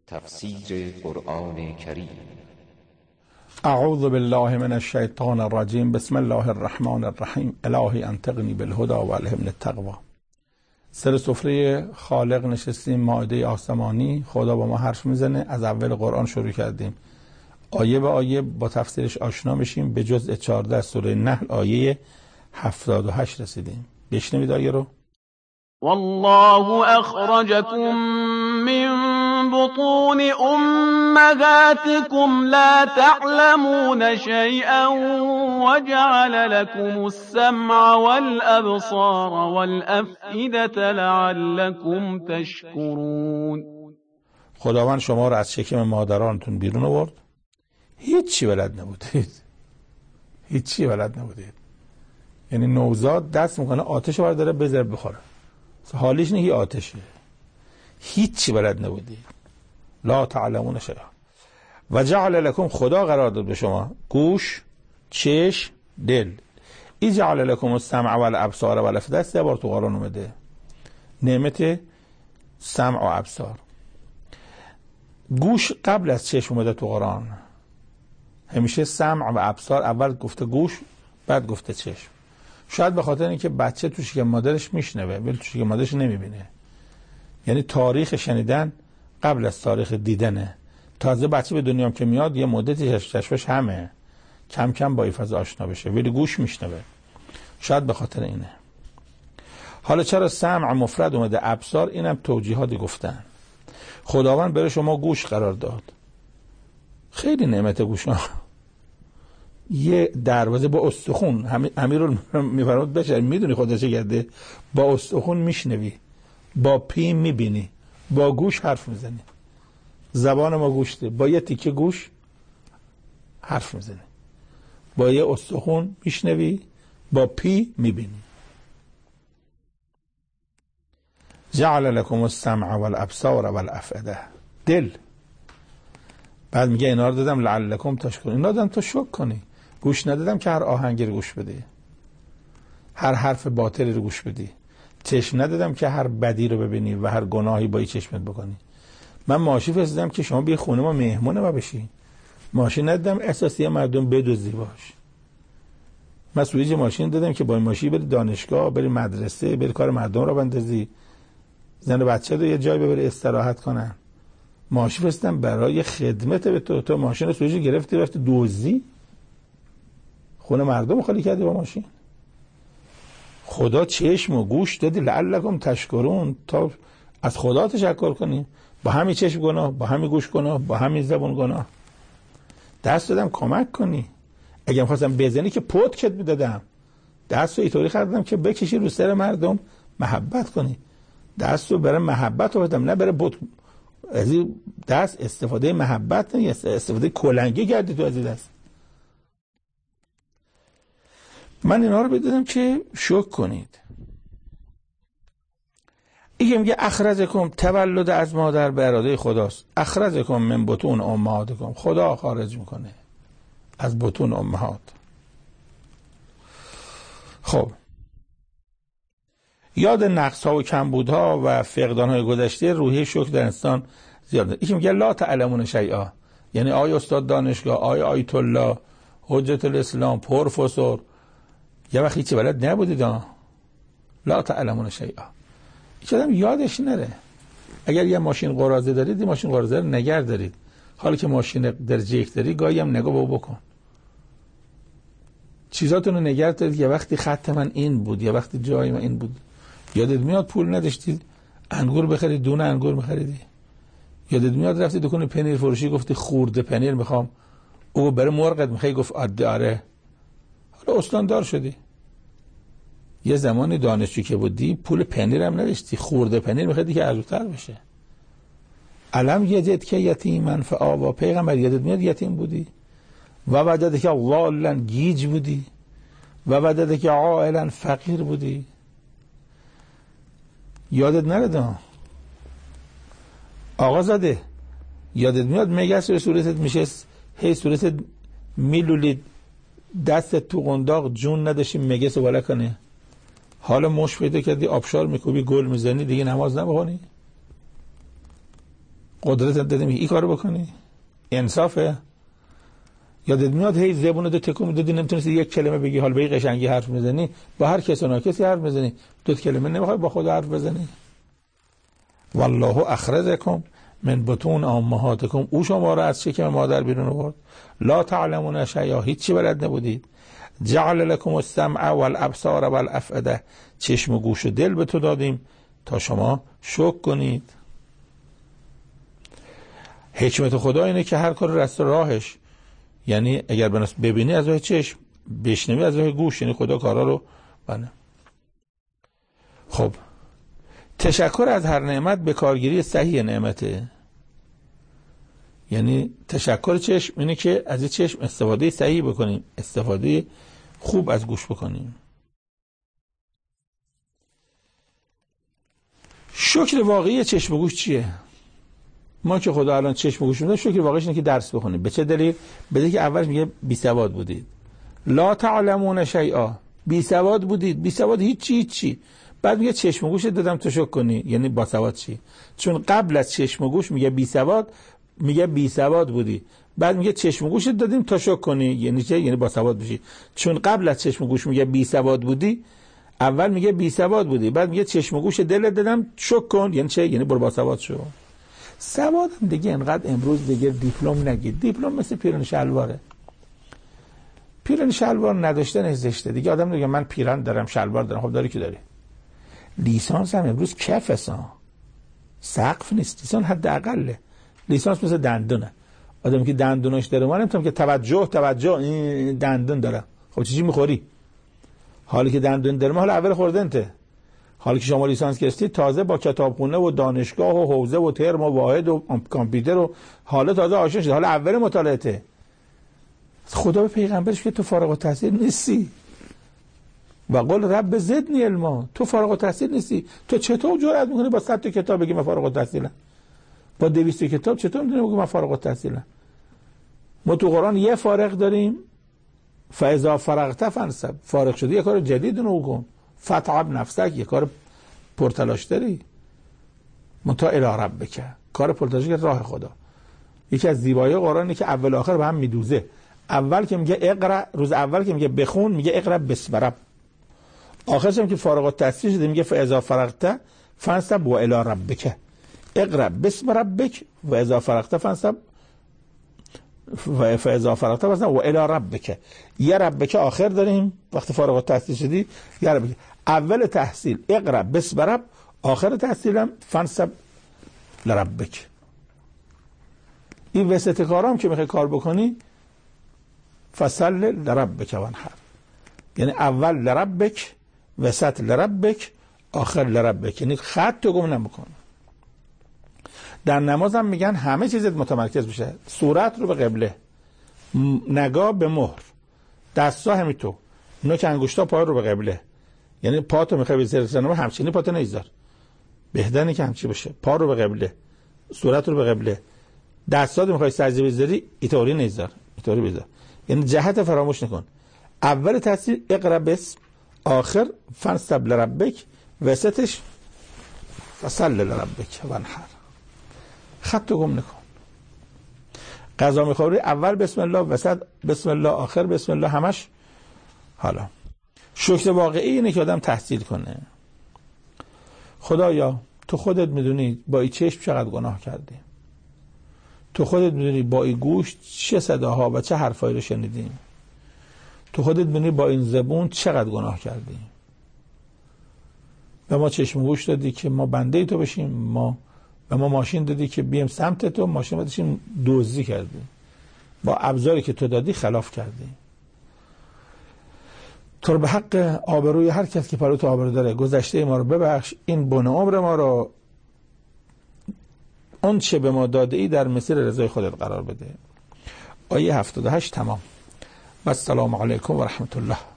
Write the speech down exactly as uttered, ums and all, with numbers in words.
تفسیر قرآن کریم. اعوذ بالله من الشیطان الرجیم. بسم الله الرحمن الرحیم. الهی انطقنی بالهدى و الهمنی التقوی. سر سفره خالق نشستیم، مائده آسمانی. خدا با ما حرف میزنه. از اول قرآن شروع کردیم، آیه به آیه با تفسیرش آشنا بشیم. به جزء چهارده سوره نحل آیه هفتاد و هشت رسیدیم. بشنوید آیه رو. والله اخرجكم من بطون امهاتكم لا تعلمون شيئا وجعل لكم السمع والابصار والافئده لعلكم تشكرون. خداوند شما رو از شکم مادرانتون بیرون آورد، هیچی بلد نبودید، هیچی بلد نبودید. یعنی نوزاد دست میکنه آتش رو داره بذاره بخوره، حالیش نه، هی آتشه، هیچی بلد نبودید. لا تعلمون شیئا. و جعل لکم، خدا قرار داد به شما گوش، چشم، دل. ای جعل لکم السمع والابصار والافئده. سه بار تو قرآن اومده نعمت سمع و ابصار. گوش قبل از چشم اومده تو قرآن. همیشه سمع و ابصار اول گفته گوش، بعد گفته چشم. شاید به خاطر اینکه بچه تو شکم مادرش میشنوه ولی تو شکم مادرش نمیبینه. یعنی تاریخ شنیدن قبل از تاریخ دیدنه. تازه بچه به دنیا که میاد یه مدتی چشمش همه، کم کم با این فضا آشنا بشه، ولی گوش میشنوه. شاید به خاطر اینه. حالا چرا سمع مفرد اومده، ابصار؟ اینم توجیهاتی گفتن. خداوند برای شما گوش قرار داد. خیلی نعمت گوش ها. یه دروازه با استخون، امیر رو میفرمود بشه، میدونی خدا چه کرده؟ با استخون میشنوی، با پی میبینی، با گوش حرف میزنی. زبان ما گوشته، با یه تیکه گوش حرف میزنی، با یه استخون میشنوی، با پی میبینی. جعل لکم السمع والابصار والافئده. دل. بعد میگه اینا رو دادم لعلکم تشکرون. اینا دادم تو شکر کنی. گوش ندادم که هر آهنگی رو گوش بدی، هر حرف باطلی رو گوش بدی. چشم ندادم که هر بدی رو ببینی و هر گناهی با این چشمت بکنی. من ماشین فرستادم که شما بیا خونه ما مهمون ما بشی. ماشین ندادم اساسی مردم بدزدی باش. من سوئیج ماشین دادم که با این ماشین بری دانشگاه، بری مدرسه، بری کار مردم رو بندازی، زن و بچه رو یه جای ببری استراحت کنن. ماشین فرستادم برای خدمت به تو. تو ماشین رو سوئیج گرفتی رفتی دزدی، خونه مردم خالی کردی با ماشین. خدا چشم و گوش دادی لعلکم تشکرون، تا از خدا تشکر کنیم. با همین چشم گناه، با همین گوش گناه، با همین زبان گناه. دست دادم کمک کنی. اگه می‌خواستم بزنی که پتکت میدادم. دست رو اینطوری خریدم که بکشی رو سر مردم، محبت کنی. دست رو برای محبت آوردم، نه برای بت. از این دست استفاده محبت نیست، استفاده کلنگی کردی تو از این دست. من اینا رو بدادم که شکر کنید. این میگه اخرجکم، تولد از مادر به اراده خداست. اخرجکم من بطون امهاتکم، خدا خارج میکنه از بطون امهات. خب یاد نقص ها و کمبودها و فقدان های گذشته، روحیه شکر در انسان زیاده. این میگه لا تعلمون شیئا، یعنی آی استاد دانشگاه، آی آیت الله، حجت الاسلام، پروفسور، یه وقت هیچی بلد نبودید. لا تعلمون شیئا. هیچ آدم یادش نره. اگر یه ماشین قراضه دارید، این ماشین قراضه رو نگه دارید. حالا که ماشین درجه یک داری، گاهی هم نگاه به بکن. چیزاتون رو نگه دارید. یه وقتی خط من این بود، یه وقتی جای من این بود. یادت میاد پول نداشتید انگور بخرید، دونه انگور می‌خریدی؟ یادت میاد رفتی دکان پنیر فروشی گفتی خورده پنیر میخوام، او برای مرغت میخوای گفت آره. حالا استاندار شدی. یه زمانی دانشجو که بودی پول پنیر هم نداشتی، خورده پنیر میخوادی که ارزونتر بشه. علم یجد که یتیمن فآوا، پیغمبر یادت میاد یتیم بودی؟ و وجدک که ضالا، گیج بودی؟ و وجدک که عائلا، فقیر بودی؟ یادت نره؟ آقا زاده یادت میاد مگس به صورتت میشه هی صورتت میلولید، دست تو قنداق، جون نداشتی مگس رو بالا کنه. حالا مش پیدا کردی آبشار میکوبی گل میزنی، دیگه نماز نمیخونی. قدرت دادیم این کارو بکنی؟ انصافه؟ یادت میاد هی زبونو دو تکون میدادی نمیتونستی یک کلمه بگی، حال به این قشنگی حرف میزنی، با هر کس و ناکسی حرف میزنی، دو کلمه نمیخوای با خود حرف بزنی؟ والله اخرجکم من بطون امهاتکم، او شما را از شکم مادر بیرون آورد. لا تعلمون شیئا، هیچی بلد نبودید. جعل لكم السمع والابصار والافئده، چشم و گوش و دل به تو دادیم تا شما شکر کنید. حکمت خدا اینه که هر کار رست راهش، یعنی اگر بناس ببینی از راه چشم، بشنوی از راه گوش، یعنی خدا کارا رو بنه. خب تشکر از هر نعمت به کارگیری صحیح نعمته. یعنی تشکر چشم اینه که از این چشم استفاده صحیح بکنیم، استفاده خوب از گوش بکنیم. شکر واقعی چشم و گوش چیه؟ ما که خدا الان چشم و گوش میده، شکر واقعیش اینه که درس بخونیم. به چه دلیل؟ بده که اولش میگه بی سواد بودید. لا تعلمون شیئا، بی سواد بودید، بی سواد هیچی هیچی. بعد میگه چشم و گوشت دادم تو شکر کنی، یعنی با سواد چی؟ چون قبل از چشم و گوش میگه بی سواد، میگه بی سواد بودی، بعد میگه چشم و گوشت دادیم تا شکر کنی، یعنی چه؟ یعنی با سواد بشی. چون قبل از چشم و گوش میگه بی سواد بودی، اول میگه بی سواد بودی، بعد میگه چشم و گوش دلت دادم شکر کن، یعنی چه؟ یعنی برو با سواد شو. سواد هم دیگه اینقدر امروز دیگه دیپلم نگید. دیپلم مثل پیرن شلواره. پیرن شلوار نداشتن زشته. دیگه آدم میگه من پیرن دارم، شلوار دارم. خب داری که داری. لیسانس هم امروز کفسا، سقف نیست. لیسانس حداقله. لیسانس مثل دندونه. آدمی که دندوناش داره، ما نمیتونم که توجه توجه این دندون داره. خب چیزی میخوری؟ حالی که دندون داره، ما حالا اول خوردنته. حالی که شما لیسانس گرفتید، تازه با کتابخونه و دانشگاه و حوزه و ترم و واحد و کامپیوتر و حالا تازه آشنا شد. حالا اول مطالعاته. خدا به پیغمبرش که تو فارغ التحصیل نیستی. و قل رب زدنی علما، تو فارغ التحصیل نیستی. تو چطور جرأت میکنی با صد تا کتاب بگی من فارغ التحصیلم؟ با دویست کتاب چطور میتونی بگی من فارغ التحصیلم؟ ما تو قرآن یه فارغ داریم، فاذا فرغت فانصب، فارغ شدی یه کار جدید رو کن. فتعب نفسک، یه کار پرتلاش داری. منتها الی ربک، کار پرتلاش که راه خدا. یکی از زیبایی قرآن اینه که اول آخر به هم میدوزه. اول که میگه اقرا، روز اول که میگه بخون، میگه اقرا بسم رب. آخرش هم که فارغ التحصیل شده میگه فاذا فرغت فانصب و الی ربک. اقرا بسم ربک و اذا فرغت فانصب و فاذا فرغت فانصب و الی ربک. یه ربک آخر داریم وقتی فارغ التحصیل شدی، یه ربک. اول تحصیل اقرا بسم رب، آخر تحصیلم فانصب لربک. این وسط کارام که میخوای کار بکنی، فصل لربک وانحر، یعنی اول لربک، وسط لربک، آخر لربک، یعنی خط تو گم نمیکن. در نماز هم میگن همه چیزت متمرکز بشه. صورت رو به قبله، نگاه به مهر، دستا همینطور، نوک انگشتا پای رو به قبله. یعنی پا تو میخوای بذاری سنما، همچینی پاتو نمیذار، بهتره که همچی باشه. پا رو به قبله، صورت رو به قبله، دستا رو میخوای سجده بذاری اینطوری نمیذار، اینطوری بذار. یعنی جهت فراموش نکن. اول تحصیل اقرا بسم، آخر فانصب لربک، وسطش فصل لربک وانحر. خط گم نکن. غذا میخوری اول بسم الله، وسط بسم الله، آخر بسم الله، همش. حالا شکر واقعی اینه که آدم تحصیل کنه. خدایا تو خودت میدونی با این چشم چقدر گناه کردیم. تو خودت میدونی با این گوش چه صداها و چه حرفایی رو شنیدیم. تو خودت میدونی با این زبون چقدر گناه کردیم. به ما چشم و گوش دادی که ما بنده تو بشیم، ما به ما ماشین دادی که بیم سمت تو، ماشین ما داشتیم دزدی کردیم. با ابزاری که تو دادی خلاف کردیم. تو رو به حق آبروی هر کس که پلو تو آبرو داره گذشته ما رو ببخش. این بن عمر ما رو اون چه به ما داده ای در مسیر رضای خودت قرار بده. آیه هفتاد و هشت تمام. و السلام علیکم و رحمت الله.